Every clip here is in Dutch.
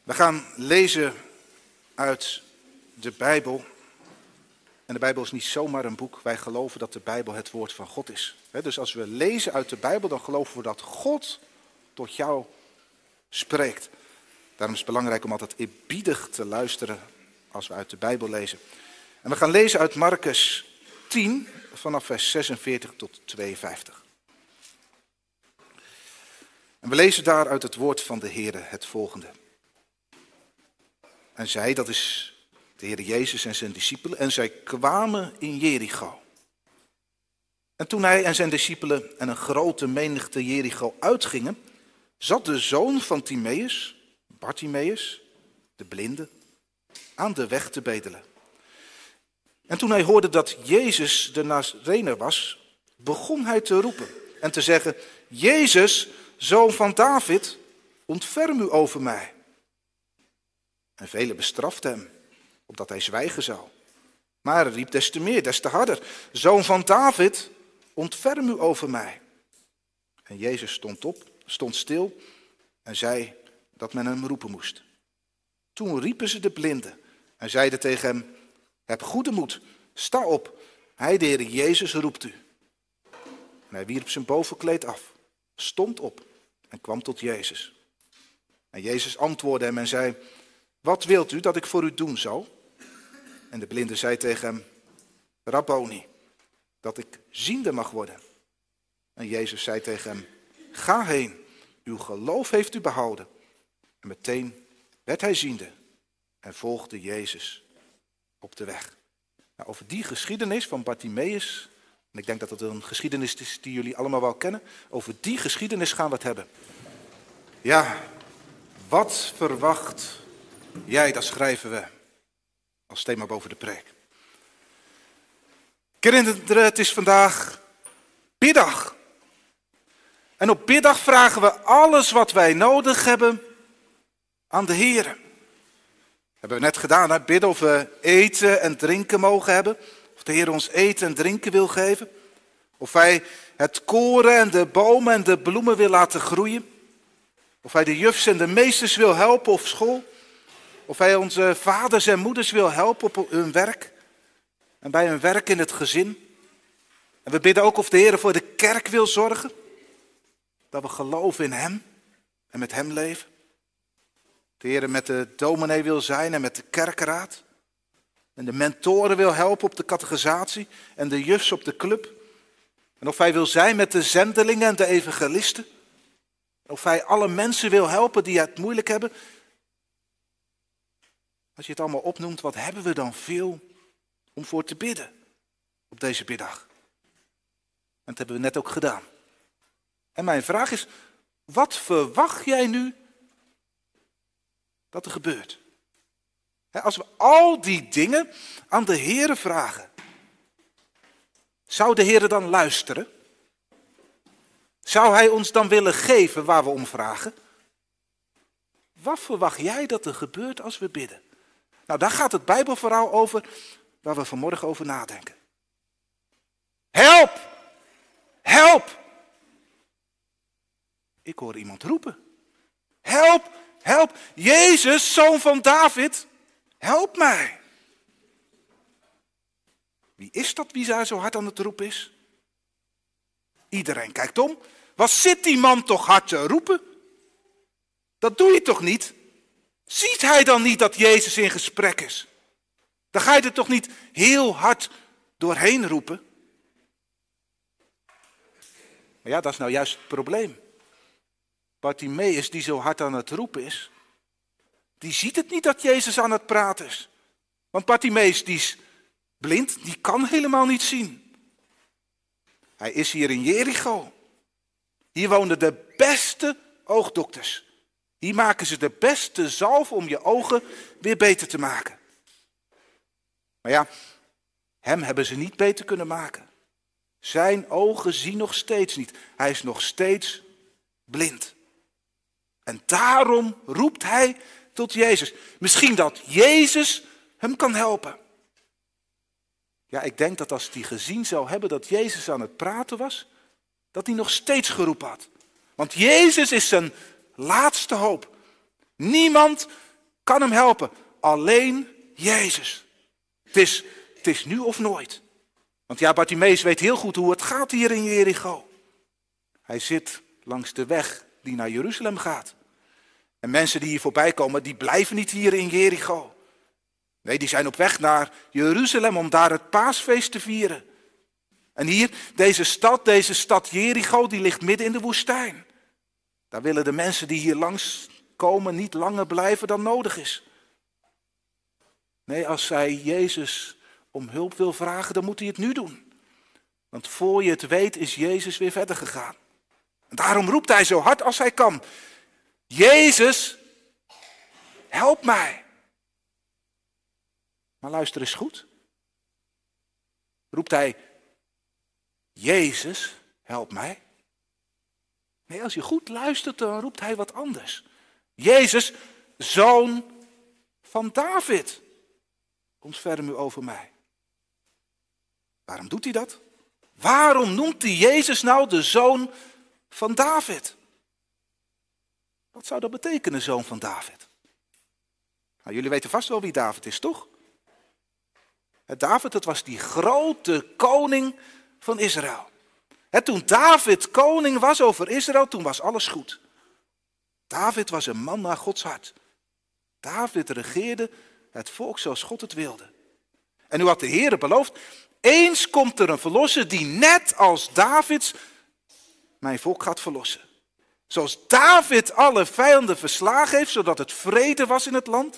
We gaan lezen uit de Bijbel. En de Bijbel is niet zomaar een boek. Wij geloven dat de Bijbel het woord van God is. Dus als we lezen uit de Bijbel, dan geloven we dat God tot jou spreekt. Daarom is het belangrijk om altijd eerbiedig te luisteren als we uit de Bijbel lezen. En we gaan lezen uit Markus 10, vanaf vers 46 tot 52. En we lezen daar uit het woord van de Heere het volgende. En zij, dat is de Heer Jezus en zijn discipelen, en zij kwamen in Jericho. En toen hij en zijn discipelen en een grote menigte Jericho uitgingen, zat de zoon van Timeus, Bartimeus, de blinde, aan de weg te bedelen. En toen hij hoorde dat Jezus de Nazarener was, begon hij te roepen en te zeggen: Jezus, zoon van David, ontferm u over mij. En velen bestraften hem, opdat hij zwijgen zou. Maar hij riep des te meer, des te harder: Zoon van David, ontferm u over mij. En Jezus stond op, stond stil en zei dat men hem roepen moest. Toen riepen ze de blinde en zeiden tegen hem: Heb goede moed, sta op, hij de Heer Jezus roept u. En hij wierp zijn bovenkleed af, stond op en kwam tot Jezus. En Jezus antwoordde hem en zei: Wat wilt u dat ik voor u doen zal? En de blinde zei tegen hem: Rabboni, dat ik ziende mag worden. En Jezus zei tegen hem: Ga heen, uw geloof heeft u behouden. En meteen werd hij ziende en volgde Jezus op de weg. Nou, over die geschiedenis van Bartimeus, en ik denk dat het een geschiedenis is die jullie allemaal wel kennen, over die geschiedenis gaan we het hebben. Ja, wat verwacht jij, dat schrijven we als thema boven de preek. Kinderen, het is vandaag biddag. En op biddag vragen we alles wat wij nodig hebben aan de Heer. Hebben we net gedaan, hè? Bidden of we eten en drinken mogen hebben. Of de Heer ons eten en drinken wil geven. Of hij het koren en de bomen en de bloemen wil laten groeien. Of hij de jufs en de meesters wil helpen op school. Of hij onze vaders en moeders wil helpen op hun werk. En bij hun werk in het gezin. En we bidden ook of de Heer voor de kerk wil zorgen. Dat we geloven in hem en met hem leven. De Heer met de dominee wil zijn en met de kerkraad. En de mentoren wil helpen op de catechisatie en de jufs op de club. En of hij wil zijn met de zendelingen en de evangelisten. Of hij alle mensen wil helpen die het moeilijk hebben. Als je het allemaal opnoemt, wat hebben we dan veel om voor te bidden op deze biddag? En dat hebben we net ook gedaan. En mijn vraag is, wat verwacht jij nu dat er gebeurt? Als we al die dingen aan de Heere vragen, zou de Heere dan luisteren? Zou hij ons dan willen geven waar we om vragen? Wat verwacht jij dat er gebeurt als we bidden? Nou, daar gaat het Bijbelverhaal over waar we vanmorgen over nadenken. Help! Help! Ik hoor iemand roepen. Help! Help! Jezus, zoon van David, help mij! Wie is dat wie daar zo hard aan het roepen is? Iedereen kijkt om. Wat zit die man toch hard te roepen? Dat doe je toch niet? Ziet hij dan niet dat Jezus in gesprek is? Dan ga je er toch niet heel hard doorheen roepen? Maar ja, dat is nou juist het probleem. Bartimeus, die zo hard aan het roepen is, die ziet het niet dat Jezus aan het praten is. Want Bartimeus, die is blind, die kan helemaal niet zien. Hij is hier in Jericho. Hier wonen de beste oogdokters. Hier maken ze de beste zalf om je ogen weer beter te maken. Maar ja, hem hebben ze niet beter kunnen maken. Zijn ogen zien nog steeds niet. Hij is nog steeds blind. En daarom roept hij tot Jezus. Misschien dat Jezus hem kan helpen. Ja, ik denk dat als hij gezien zou hebben dat Jezus aan het praten was, dat hij nog steeds geroepen had. Want Jezus is zijn laatste hoop. Niemand kan hem helpen? Alleen Jezus. Het is nu of nooit. Want ja, Bartimeus weet heel goed hoe het gaat hier in Jericho. Hij zit langs de weg die naar Jeruzalem gaat. En mensen die hier voorbij komen, die blijven niet hier in Jericho. Nee, die zijn op weg naar Jeruzalem om daar het paasfeest te vieren. En hier, deze stad Jericho, die ligt midden in de woestijn. Daar willen de mensen die hier langs komen niet langer blijven dan nodig is. Nee, als zij Jezus om hulp wil vragen, dan moet hij het nu doen. Want voor je het weet is Jezus weer verder gegaan. En daarom roept hij zo hard als hij kan. Jezus, help mij. Maar luister eens goed. Roept hij, Jezus, help mij? Nee, als je goed luistert, dan roept hij wat anders. Jezus, zoon van David, ontferm u over mij. Waarom doet hij dat? Waarom noemt hij Jezus nou de zoon van David? Wat zou dat betekenen, zoon van David? Nou, jullie weten vast wel wie David is, toch? David, het was die grote koning van Israël. Toen David koning was over Israël, toen was alles goed. David was een man naar Gods hart. David regeerde het volk zoals God het wilde. En nu had de Heer beloofd, eens komt er een verlosser die net als David mijn volk gaat verlossen. Zoals David alle vijanden verslagen heeft, zodat het vrede was in het land.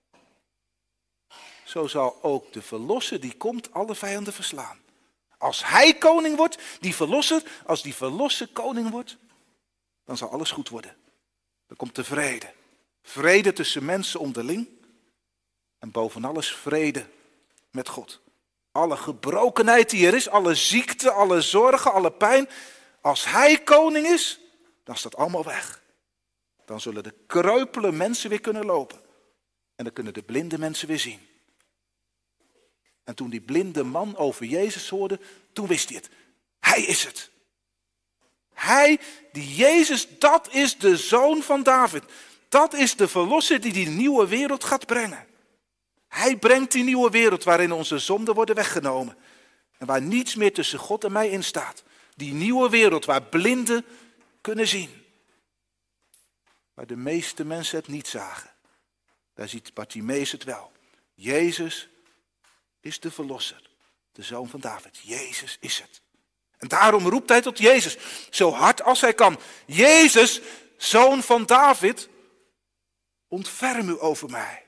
Zo zal ook de verlosser die komt alle vijanden verslaan. Als hij koning wordt, als die verlosser koning wordt, dan zal alles goed worden. Dan komt de vrede. Vrede tussen mensen onderling. En boven alles vrede met God. Alle gebrokenheid die er is, alle ziekte, alle zorgen, alle pijn. Als hij koning is, dan is dat allemaal weg. Dan zullen de kreupele mensen weer kunnen lopen. En dan kunnen de blinde mensen weer zien. En toen die blinde man over Jezus hoorde, toen wist hij het. Hij is het. Hij, die Jezus, dat is de zoon van David. Dat is de verlosser die nieuwe wereld gaat brengen. Hij brengt die nieuwe wereld waarin onze zonden worden weggenomen. En waar niets meer tussen God en mij in staat. Die nieuwe wereld waar blinden kunnen zien. Waar de meeste mensen het niet zagen. Daar ziet Bartimeus het wel. Jezus is de verlosser, de zoon van David. Jezus is het. En daarom roept hij tot Jezus, zo hard als hij kan. Jezus, zoon van David, ontferm u over mij.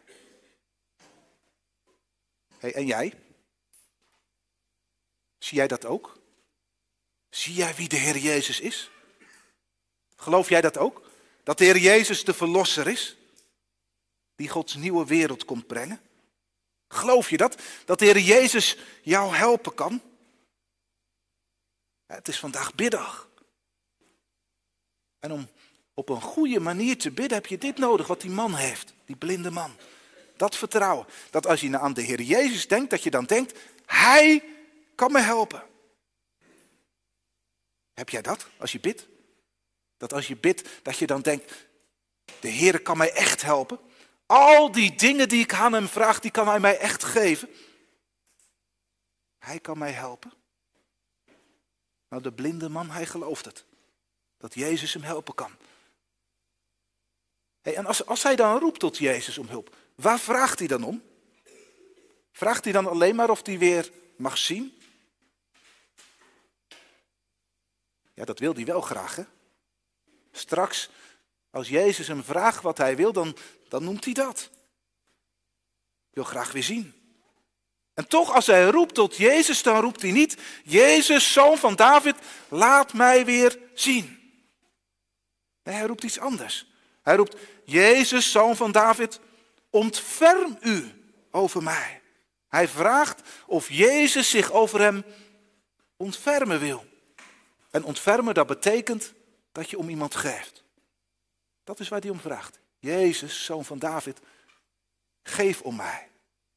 En jij? Zie jij dat ook? Zie jij wie de Heer Jezus is? Geloof jij dat ook? Dat de Heer Jezus de verlosser is? Die Gods nieuwe wereld komt brengen? Geloof je dat? Dat de Heer Jezus jou helpen kan? Het is vandaag biddag. En om op een goede manier te bidden heb je dit nodig wat die man heeft. Die blinde man. Dat vertrouwen. Dat als je aan de Heer Jezus denkt, dat je dan denkt, Hij kan me helpen. Heb jij dat als je bidt? Dat als je bidt, dat je dan denkt, de Heer kan mij echt helpen. Al die dingen die ik aan hem vraag, die kan hij mij echt geven. Hij kan mij helpen. Nou, de blinde man, hij gelooft het. Dat Jezus hem helpen kan. En als hij dan roept tot Jezus om hulp, waar vraagt hij dan om? Vraagt hij dan alleen maar of hij weer mag zien? Ja, dat wil hij wel graag, hè? Straks, als Jezus hem vraagt wat hij wil, dan noemt hij dat. Wil graag weer zien. En toch, als hij roept tot Jezus, dan roept hij niet, Jezus, zoon van David, laat mij weer zien. Nee, hij roept iets anders. Hij roept, Jezus, zoon van David, ontferm u over mij. Hij vraagt of Jezus zich over hem ontfermen wil. En ontfermen, dat betekent dat je om iemand geeft. Dat is waar hij om vraagt. Jezus, zoon van David, geef om mij.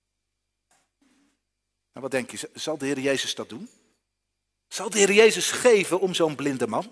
Nou, wat denk je, zal de Heer Jezus dat doen? Zal de Heer Jezus geven om zo'n blinde man?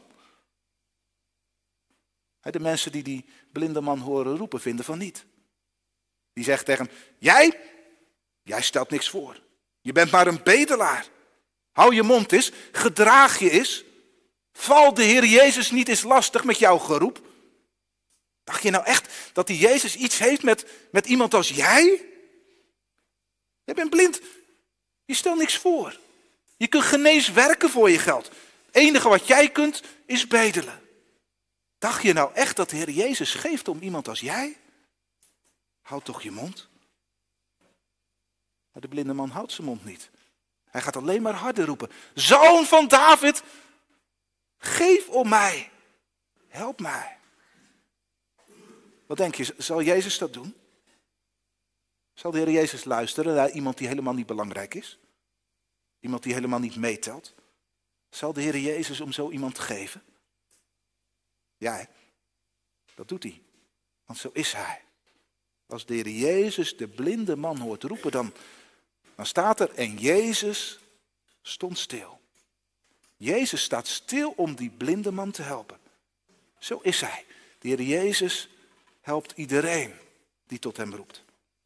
De mensen die blinde man horen roepen, vinden van niet. Die zegt tegen hem, jij stelt niks voor. Je bent maar een bedelaar. Hou je mond eens, gedraag je eens. Val de Heer Jezus niet eens lastig met jouw geroep. Dacht je nou echt dat die Jezus iets heeft met iemand als jij? Je bent blind. Je stelt niks voor. Je kunt geen eens werken voor je geld. Het enige wat jij kunt is bedelen. Dacht je nou echt dat de Heer Jezus geeft om iemand als jij? Houd toch je mond. Maar de blinde man houdt zijn mond niet. Hij gaat alleen maar harder roepen. Zoon van David, geef om mij. Help mij. Wat denk je, zal Jezus dat doen? Zal de Heer Jezus luisteren naar iemand die helemaal niet belangrijk is? Iemand die helemaal niet meetelt? Zal de Heer Jezus om zo iemand geven? Ja, dat doet hij. Want zo is hij. Als de Heer Jezus de blinde man hoort roepen, dan staat er, en Jezus stond stil. Jezus staat stil om die blinde man te helpen. Zo is hij. De Heer Jezus helpt iedereen die tot hem roept.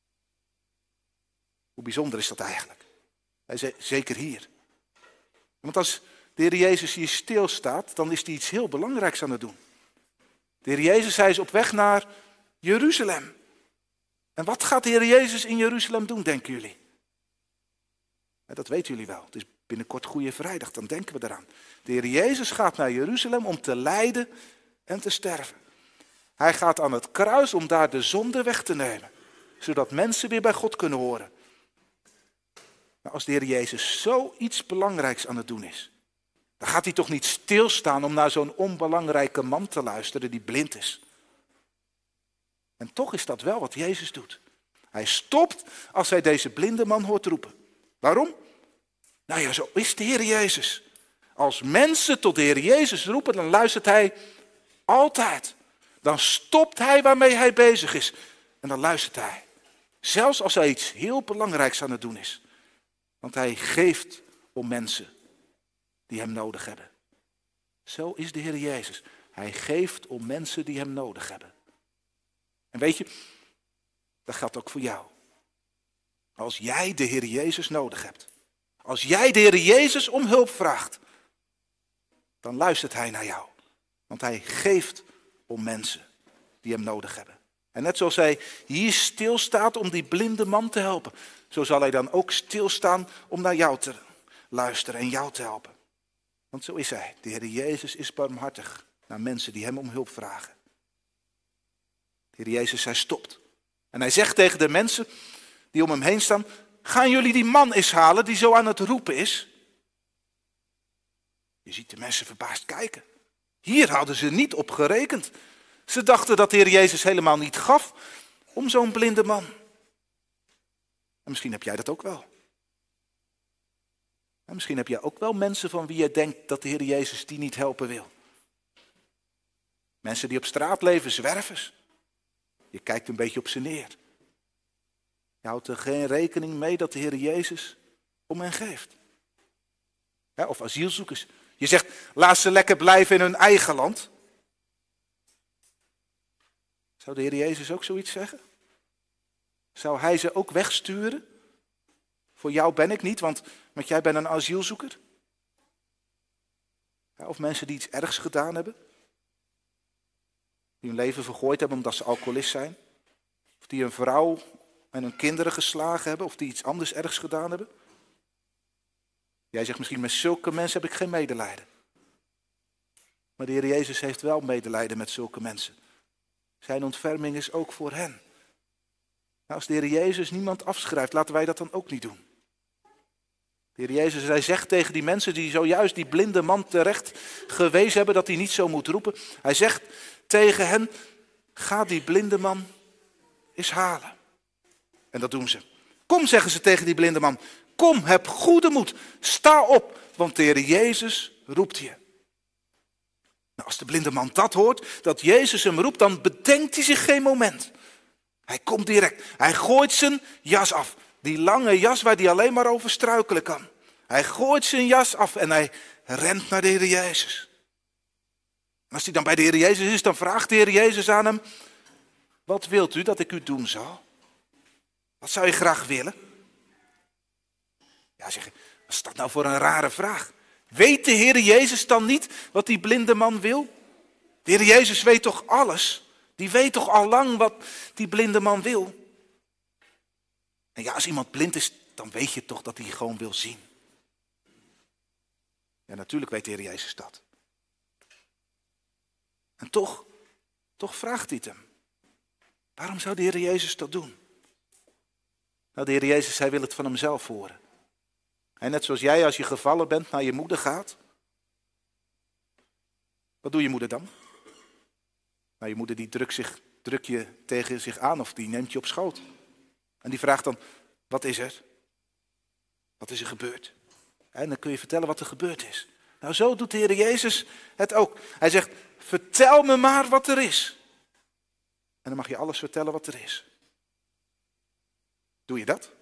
Hoe bijzonder is dat eigenlijk? Zeker hier. Want als de Heer Jezus hier stilstaat, dan is hij iets heel belangrijks aan het doen. De Heer Jezus, hij is op weg naar Jeruzalem. En wat gaat de Heer Jezus in Jeruzalem doen, denken jullie? Dat weten jullie wel. Het is binnenkort Goede Vrijdag, dan denken we eraan. De Heer Jezus gaat naar Jeruzalem om te lijden en te sterven. Hij gaat aan het kruis om daar de zonde weg te nemen. Zodat mensen weer bij God kunnen horen. Maar als de Heer Jezus zoiets belangrijks aan het doen is, dan gaat hij toch niet stilstaan om naar zo'n onbelangrijke man te luisteren die blind is. En toch is dat wel wat Jezus doet. Hij stopt als hij deze blinde man hoort roepen. Waarom? Nou ja, zo is de Heer Jezus. Als mensen tot de Heer Jezus roepen, dan luistert hij altijd. Dan stopt hij waarmee hij bezig is. En dan luistert hij. Zelfs als hij iets heel belangrijks aan het doen is. Want hij geeft om mensen die hem nodig hebben. Zo is de Heer Jezus. Hij geeft om mensen die hem nodig hebben. En weet je, dat geldt ook voor jou. Als jij de Heer Jezus nodig hebt. Als jij de Heer Jezus om hulp vraagt. Dan luistert hij naar jou. Want hij geeft om mensen die hem nodig hebben. En net zoals hij hier stilstaat om die blinde man te helpen. Zo zal hij dan ook stilstaan om naar jou te luisteren en jou te helpen. Want zo is hij. De Heer Jezus is barmhartig naar mensen die hem om hulp vragen. De Heer Jezus, hij stopt. En hij zegt tegen de mensen die om hem heen staan, gaan jullie die man eens halen die zo aan het roepen is? Je ziet de mensen verbaasd kijken. Hier hadden ze niet op gerekend. Ze dachten dat de Heer Jezus helemaal niet gaf om zo'n blinde man. En misschien heb jij dat ook wel. En misschien heb jij ook wel mensen van wie je denkt dat de Heer Jezus die niet helpen wil. Mensen die op straat leven, zwervers. Je kijkt een beetje op ze neer. Je houdt er geen rekening mee dat de Heer Jezus om hen geeft. Ja, of asielzoekers. Je zegt, laat ze lekker blijven in hun eigen land. Zou de Heer Jezus ook zoiets zeggen? Zou hij ze ook wegsturen? Voor jou ben ik niet, want jij bent een asielzoeker. Ja, of mensen die iets ergs gedaan hebben. Die hun leven vergooid hebben omdat ze alcoholist zijn. Of die een vrouw en hun kinderen geslagen hebben. Of die iets anders ergs gedaan hebben. Jij zegt misschien, met zulke mensen heb ik geen medelijden. Maar de Heer Jezus heeft wel medelijden met zulke mensen. Zijn ontferming is ook voor hen. Nou, als de Heer Jezus niemand afschrijft, laten wij dat dan ook niet doen. De Heer Jezus, hij zegt tegen die mensen die zojuist die blinde man terecht gewezen hebben dat hij niet zo moet roepen. Hij zegt tegen hen, ga die blinde man eens halen. En dat doen ze. Kom, zeggen ze tegen die blinde man. Kom, heb goede moed. Sta op, want de Heer Jezus roept je. Nou, als de blinde man dat hoort, dat Jezus hem roept, dan bedenkt hij zich geen moment. Hij komt direct. Hij gooit zijn jas af. Die lange jas waar hij alleen maar over struikelen kan. Hij gooit zijn jas af en hij rent naar de Heer Jezus. En als hij dan bij de Heer Jezus is, dan vraagt de Heer Jezus aan hem, wat wilt u dat ik u doen zal? Wat zou je graag willen? Ja, zeg je, wat is dat nou voor een rare vraag? Weet de Heer Jezus dan niet wat die blinde man wil? De Heer Jezus weet toch alles? Die weet toch al lang wat die blinde man wil? En ja, als iemand blind is, dan weet je toch dat hij gewoon wil zien. Ja, natuurlijk weet de Heer Jezus dat. En toch vraagt hij het hem. Waarom zou de Heer Jezus dat doen? Nou, de Heer Jezus, hij wil het van hemzelf horen. En net zoals jij als je gevallen bent naar je moeder gaat. Wat doet je moeder dan? Nou, je moeder die drukt je tegen zich aan of die neemt je op schoot. En die vraagt dan, wat is er? Wat is er gebeurd? En dan kun je vertellen wat er gebeurd is. Nou, zo doet de Heer Jezus het ook. Hij zegt, vertel me maar wat er is. En dan mag je alles vertellen wat er is. Doe je dat?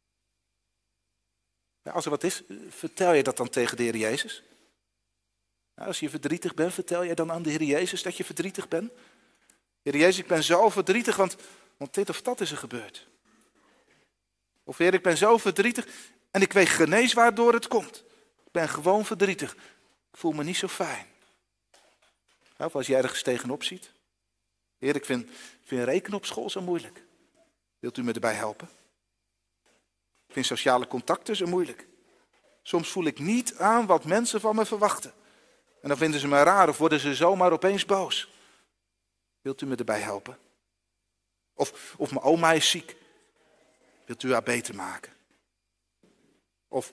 Ja, als er wat is, vertel je dat dan tegen de Heer Jezus? Nou, als je verdrietig bent, vertel je dan aan de Heer Jezus dat je verdrietig bent? Heer Jezus, ik ben zo verdrietig, want dit of dat is er gebeurd. Of Heer, ik ben zo verdrietig en ik weet geen eens waardoor het komt. Ik ben gewoon verdrietig. Ik voel me niet zo fijn. Of als jij ergens tegenop ziet. Heer, ik vind rekenen op school zo moeilijk. Wilt u me erbij helpen? Ik vind sociale contacten zo moeilijk. Soms voel ik niet aan wat mensen van me verwachten. En dan vinden ze me raar of worden ze zomaar opeens boos. Wilt u me erbij helpen? Of mijn oma is ziek. Wilt u haar beter maken? Of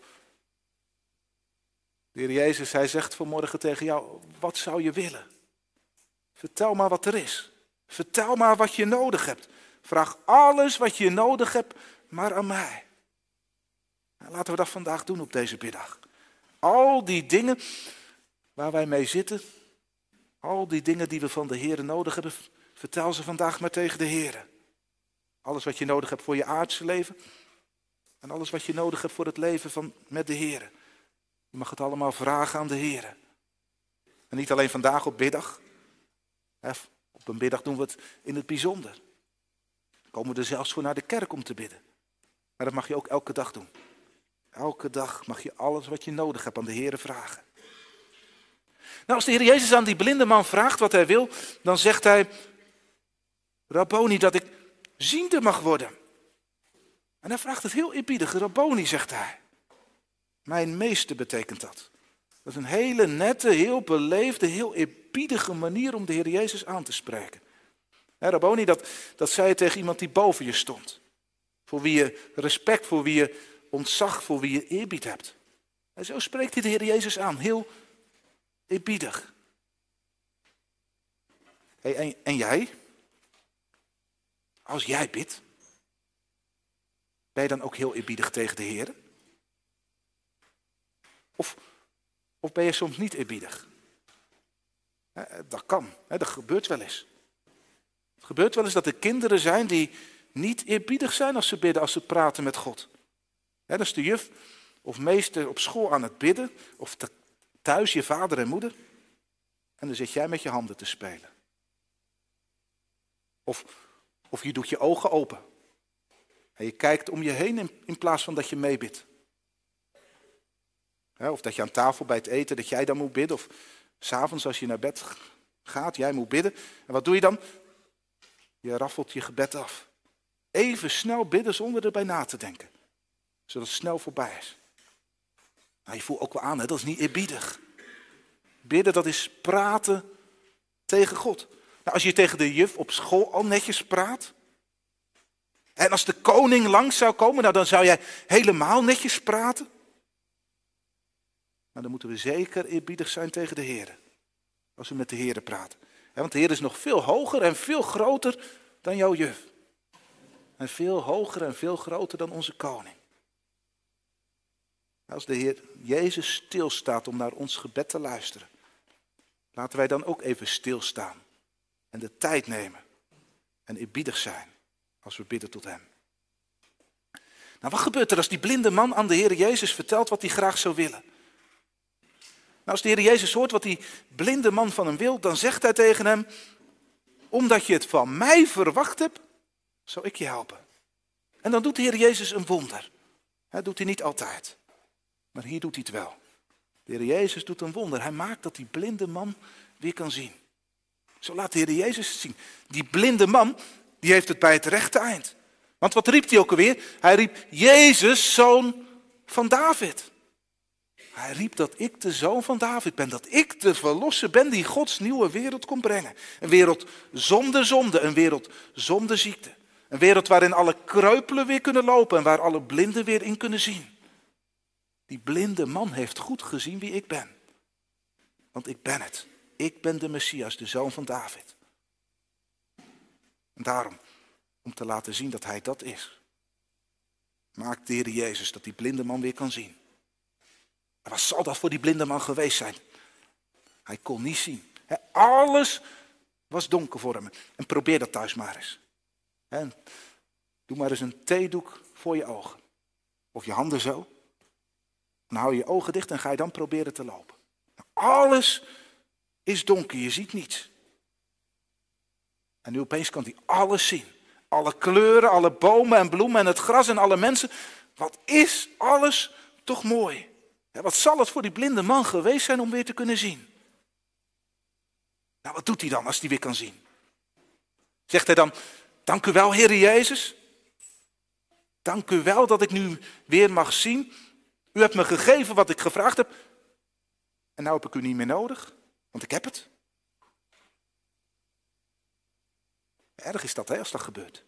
de Heer Jezus, hij zegt vanmorgen tegen jou, wat zou je willen? Vertel maar wat er is. Vertel maar wat je nodig hebt. Vraag alles wat je nodig hebt, maar aan mij. En laten we dat vandaag doen op deze middag. Al die dingen waar wij mee zitten, al die dingen die we van de Heer nodig hebben, vertel ze vandaag maar tegen de Heer. Alles wat je nodig hebt voor je aardse leven en alles wat je nodig hebt voor het leven met de Heer. Je mag het allemaal vragen aan de Heer. En niet alleen vandaag op biddag. Op een biddag doen we het in het bijzonder. Dan komen we er zelfs voor naar de kerk om te bidden. Maar dat mag je ook elke dag doen. Elke dag mag je alles wat je nodig hebt aan de Heer vragen. Nou, als de Heer Jezus aan die blinde man vraagt wat hij wil, dan zegt hij, Rabboni, dat ik ziende mag worden. En hij vraagt het heel eerbiedig, Rabboni, zegt hij. Mijn meester betekent dat. Dat is een hele nette, heel beleefde, heel eerbiedige manier om de Heer Jezus aan te spreken. Rabboni, dat zei je tegen iemand die boven je stond. Voor wie je respect, voor wie je ontzag, voor wie je eerbied hebt. En zo spreekt hij de Heer Jezus aan, heel eerbiedig. En jij? Als jij bidt, ben je dan ook heel eerbiedig tegen de Heer? Of ben je soms niet eerbiedig? Dat kan, dat gebeurt wel eens. Het gebeurt wel eens dat er kinderen zijn die niet eerbiedig zijn als ze bidden, als ze praten met God. Dan is de juf of meester op school aan het bidden, of thuis je vader en moeder. En dan zit jij met je handen te spelen. Of je doet je ogen open. En je kijkt om je heen in plaats van dat je meebidt. Of dat je aan tafel bij het eten, dat jij dan moet bidden. Of 's avonds als je naar bed gaat, jij moet bidden. En wat doe je dan? Je raffelt je gebed af. Even snel bidden zonder erbij na te denken. Zodat het snel voorbij is. Nou, je voelt ook wel aan, dat is niet eerbiedig. Bidden, dat is praten tegen God. Nou, als je tegen de juf op school al netjes praat. En als de koning langs zou komen, nou, dan zou jij helemaal netjes praten. Maar dan moeten we zeker eerbiedig zijn tegen de Heer. Als we met de Heer praten. Want de Heer is nog veel hoger en veel groter dan jouw juf. En veel hoger en veel groter dan onze koning. Als de Heer Jezus stilstaat om naar ons gebed te luisteren. Laten wij dan ook even stilstaan. En de tijd nemen. En eerbiedig zijn als we bidden tot hem. Nou, wat gebeurt er als die blinde man aan de Heer Jezus vertelt wat hij graag zou willen? Nou, als de Heer Jezus hoort wat die blinde man van hem wil, dan zegt hij tegen hem, omdat je het van mij verwacht hebt, zal ik je helpen. En dan doet de Heer Jezus een wonder. Dat doet hij niet altijd. Maar hier doet hij het wel. De Heer Jezus doet een wonder. Hij maakt dat die blinde man weer kan zien. Zo laat de Heer Jezus het zien. Die blinde man, die heeft het bij het rechte eind. Want wat riep hij ook alweer? Hij riep, Jezus, zoon van David. Hij riep dat ik de zoon van David ben. Dat ik de verlosser ben die Gods nieuwe wereld kon brengen. Een wereld zonder zonde. Een wereld zonder ziekte. Een wereld waarin alle kreupelen weer kunnen lopen. En waar alle blinden weer in kunnen zien. Die blinde man heeft goed gezien wie ik ben. Want ik ben het. Ik ben de Messias, de zoon van David. En daarom, om te laten zien dat hij dat is, maakt de Heer Jezus dat die blinde man weer kan zien. En wat zal dat voor die blinde man geweest zijn? Hij kon niet zien. Alles was donker voor hem. En probeer dat thuis maar eens. Doe maar eens een theedoek voor je ogen. Of je handen zo. Dan hou je je ogen dicht en ga je dan proberen te lopen. Alles is donker, je ziet niets. En nu opeens kan hij alles zien. Alle kleuren, alle bomen en bloemen en het gras en alle mensen. Wat is alles toch mooi. Wat zal het voor die blinde man geweest zijn om weer te kunnen zien? Nou, wat doet hij dan als hij weer kan zien? Zegt hij dan, dank u wel, Heer Jezus. Dank u wel dat ik nu weer mag zien. U hebt me gegeven wat ik gevraagd heb. En nou heb ik u niet meer nodig, want ik heb het. Erg is dat, als dat gebeurt.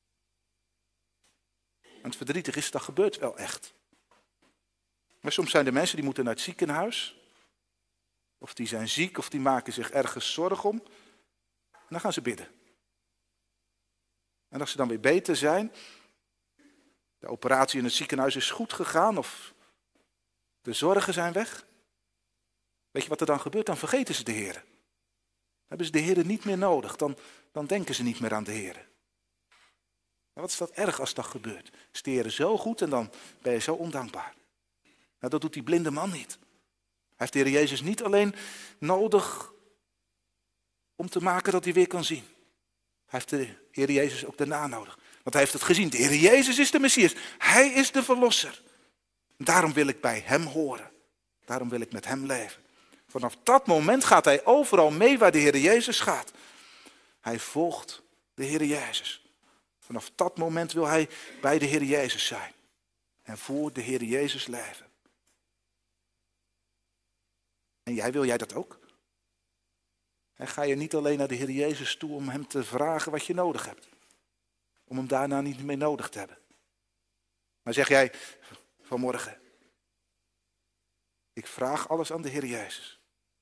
En het verdrietig is, dat gebeurt wel echt. Maar soms zijn er mensen die moeten naar het ziekenhuis. Of die zijn ziek, of die maken zich ergens zorgen om. En dan gaan ze bidden. En als ze dan weer beter zijn, de operatie in het ziekenhuis is goed gegaan, of de zorgen zijn weg. Weet je wat er dan gebeurt? Dan vergeten ze de Heer. Dan hebben ze de Heer niet meer nodig. Dan denken ze niet meer aan de Heer. Maar wat is dat erg als dat gebeurt? Is de Heer zo goed en dan ben je zo ondankbaar. Nou, dat doet die blinde man niet. Hij heeft de Heer Jezus niet alleen nodig om te maken dat hij weer kan zien. Hij heeft de Heer Jezus ook daarna nodig. Want hij heeft het gezien. De Heer Jezus is de Messias. Hij is de verlosser. Daarom wil ik bij hem horen. Daarom wil ik met hem leven. Vanaf dat moment gaat hij overal mee waar de Heer Jezus gaat. Hij volgt de Heer Jezus. Vanaf dat moment wil hij bij de Heer Jezus zijn. En voor de Heer Jezus leven. En wil jij dat ook? En ga je niet alleen naar de Heer Jezus toe om hem te vragen wat je nodig hebt. Om hem daarna niet meer nodig te hebben. Maar zeg jij vanmorgen, ik vraag alles aan de Heer Jezus.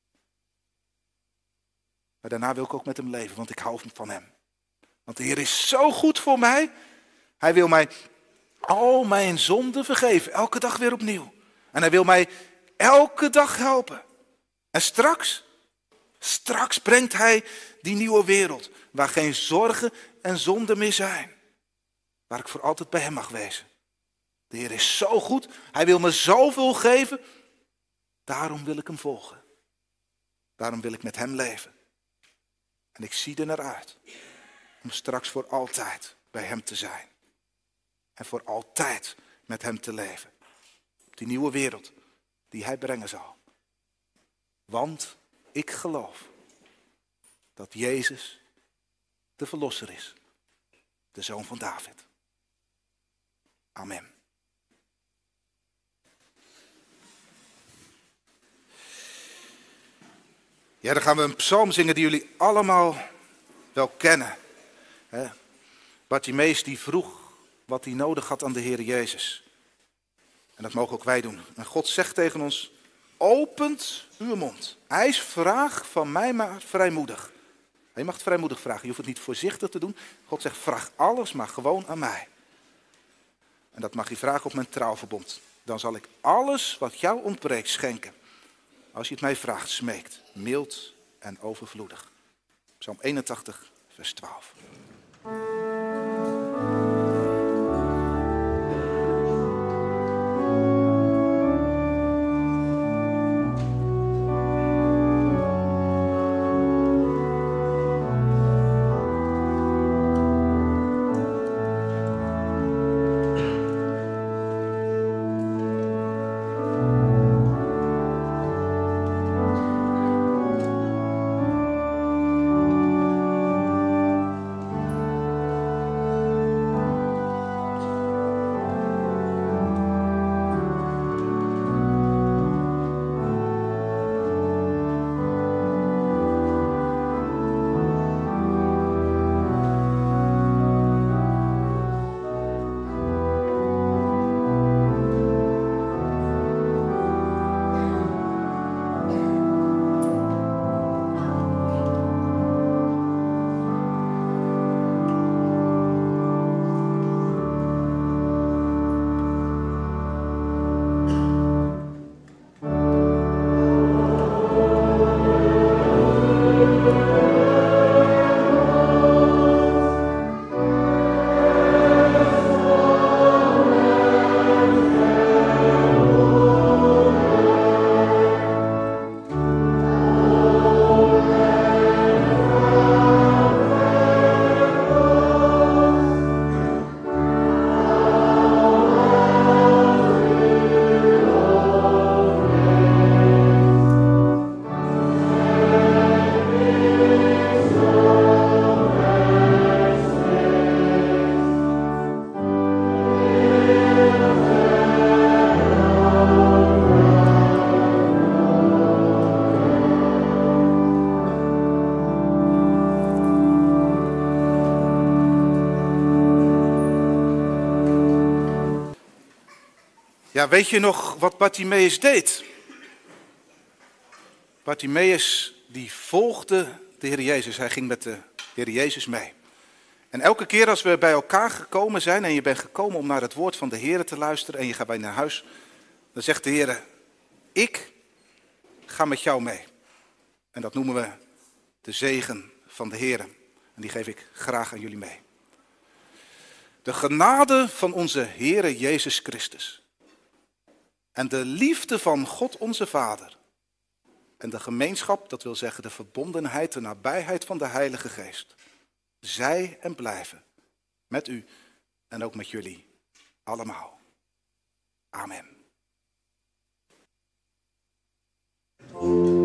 Maar daarna wil ik ook met hem leven, want ik hou van hem. Want de Heer is zo goed voor mij. Hij wil mij al mijn zonden vergeven, elke dag weer opnieuw. En hij wil mij elke dag helpen. En straks brengt hij die nieuwe wereld, waar geen zorgen en zonden meer zijn. Waar ik voor altijd bij hem mag wezen. De Heer is zo goed, hij wil me zoveel geven. Daarom wil ik hem volgen. Daarom wil ik met hem leven. En ik zie er naar uit om straks voor altijd bij hem te zijn. En voor altijd met hem te leven. Op die nieuwe wereld die hij brengen zal. Want ik geloof dat Jezus de verlosser is. De zoon van David. Amen. Ja, dan gaan we een psalm zingen die jullie allemaal wel kennen. Bartimeus die vroeg wat hij nodig had aan de Heer Jezus. En dat mogen ook wij doen. En God zegt tegen ons, opent uw mond. Eis vraag van mij maar vrijmoedig. Je mag het vrijmoedig vragen, je hoeft het niet voorzichtig te doen. God zegt, vraag alles maar gewoon aan mij. En dat mag je vragen op mijn trouwverbond. Dan zal ik alles wat jou ontbreekt schenken. Als je het mij vraagt, smeekt, mild en overvloedig. Psalm 81, vers 12. Ja, weet je nog wat Bartimaeus deed? Bartimaeus die volgde de Heer Jezus. Hij ging met de Heer Jezus mee. En elke keer als we bij elkaar gekomen zijn en je bent gekomen om naar het woord van de Heer te luisteren en je gaat bij naar huis, dan zegt de Heer, ik ga met jou mee. En dat noemen we de zegen van de Heer. En die geef ik graag aan jullie mee. De genade van onze Heere Jezus Christus. En de liefde van God onze Vader. En de gemeenschap, dat wil zeggen de verbondenheid, de nabijheid van de Heilige Geest. Zij en blijven met u en ook met jullie allemaal. Amen.